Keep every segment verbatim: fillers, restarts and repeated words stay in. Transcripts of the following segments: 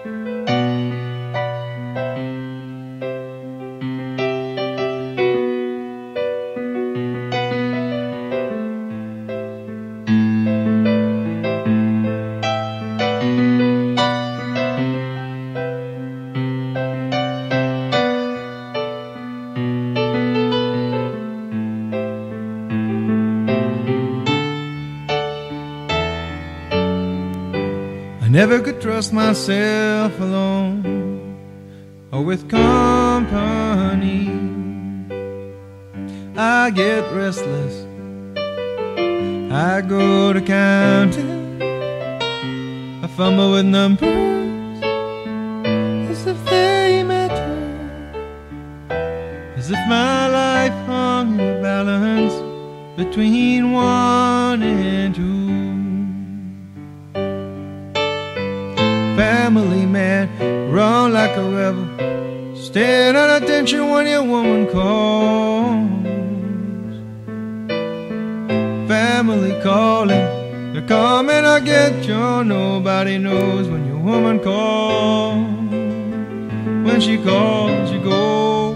I never could trust myself alone or with company. I get restless, I go to counting, I fumble with numbers as if they matter, as if my life hung in the balance between one and two. Family man, run like a rebel, stand at attention when your woman calls. Family calling, they're coming to get you. Nobody knows when your woman calls. When she calls, you go.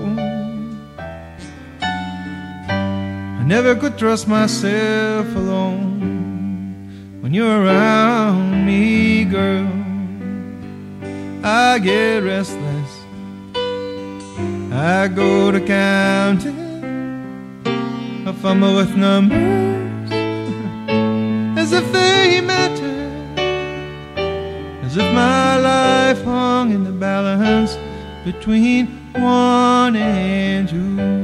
I never could trust myself alone when you're around me, girl. I get restless, I go to counting, I fumble with numbers as if they matter, as if my life hung in the balance between one and two.